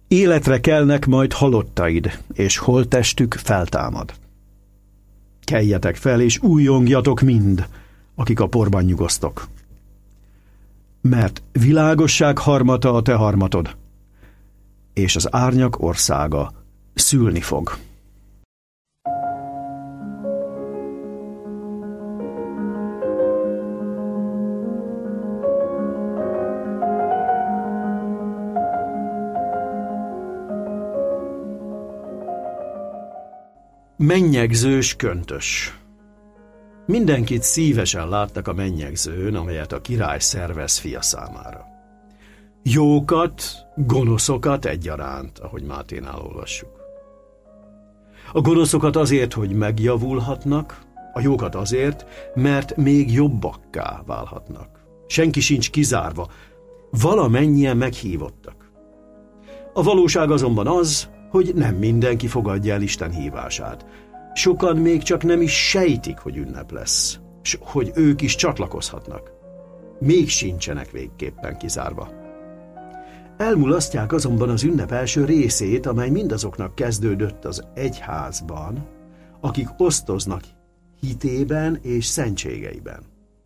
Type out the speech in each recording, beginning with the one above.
Életre kelnek majd halottaid, és holttestük feltámad. Keljetek fel, és újjongjatok mind, akik a porban nyugosztok. Mert világosság harmata a te harmatod, és az árnyak országa szülni fog. Mennyegzős köntös. Mindenkit szívesen láttak a mennyegzőn, amelyet a király szervez fia számára. Jókat, gonoszokat egyaránt, ahogy Máténál olvassuk. A gonoszokat azért, hogy megjavulhatnak, a jókat azért, mert még jobbakká válhatnak. Senki sincs kizárva, valamennyien meghívottak. A valóság azonban az, hogy nem mindenki fogadja el Isten hívását. Sokan még csak nem is sejtik, hogy ünnep lesz, s hogy ők is csatlakozhatnak. Még sincsenek végképpen kizárva. Elmulasztják azonban az ünnep első részét, amely mindazoknak kezdődött az egyházban, akik osztoznak hitében és szentségeiben.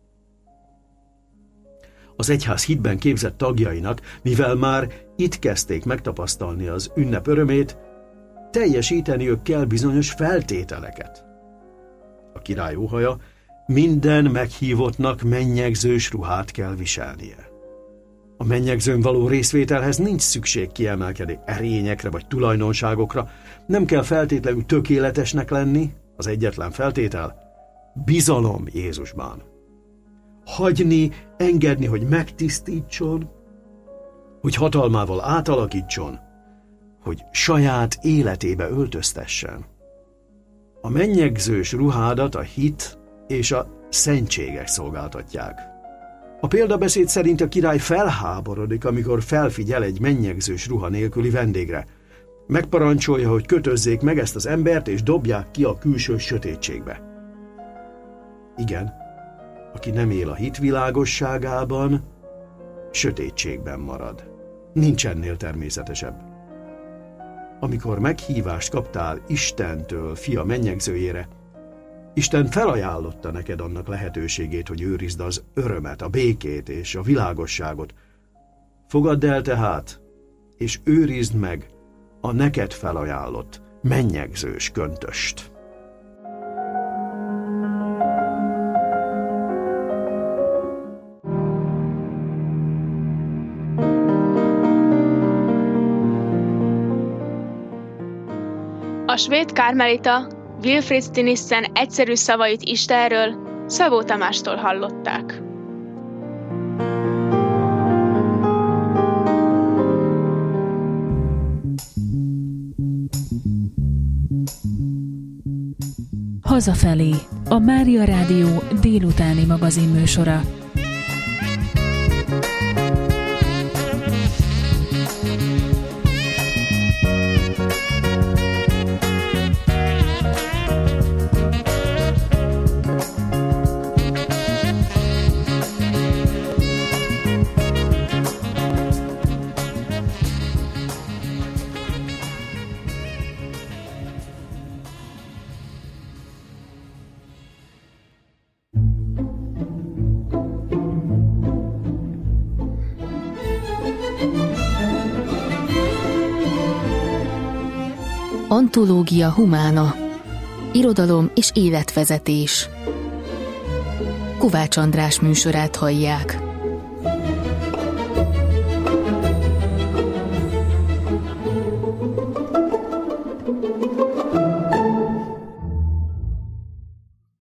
Az egyház hitben képzett tagjainak, mivel már itt kezdték megtapasztalni az ünnep örömét, teljesíteniük kell bizonyos feltételeket. A király óhaja minden meghívottnak mennyegzős ruhát kell viselnie. A mennyegzőn való részvételhez nincs szükség kiemelkedő erényekre vagy tulajdonságokra, nem kell feltétlenül tökéletesnek lenni, az egyetlen feltétel bizalom Jézusban. Hagyni, engedni, hogy megtisztítson, hogy hatalmával átalakítson, hogy saját életébe öltöztessen. A mennyegzős ruhádat a hit és a szentségek szolgáltatják. A példabeszéd szerint a király felháborodik, amikor felfigyel egy mennyegzős ruha nélküli vendégre. Megparancsolja, hogy kötözzék meg ezt az embert, és dobják ki a külső sötétségbe. Igen, aki nem él a hit világosságában, sötétségben marad. Nincs ennél természetesebb. Amikor meghívást kaptál Istentől fia mennyegzőjére, Isten felajánlotta neked annak lehetőségét, hogy őrizd az örömet, a békét és a világosságot. Fogadd el tehát, és őrizd meg a neked felajánlott mennyegzős köntöst. A svéd karmelita Wilfrid Stinissen egyszerű szavait Istenről Szabó Tamástól hallották. Hazafelé, a Mária Rádió délutáni magazinműsora. Antológia Humana. Irodalom és életvezetés. Kovács András műsorát hallják.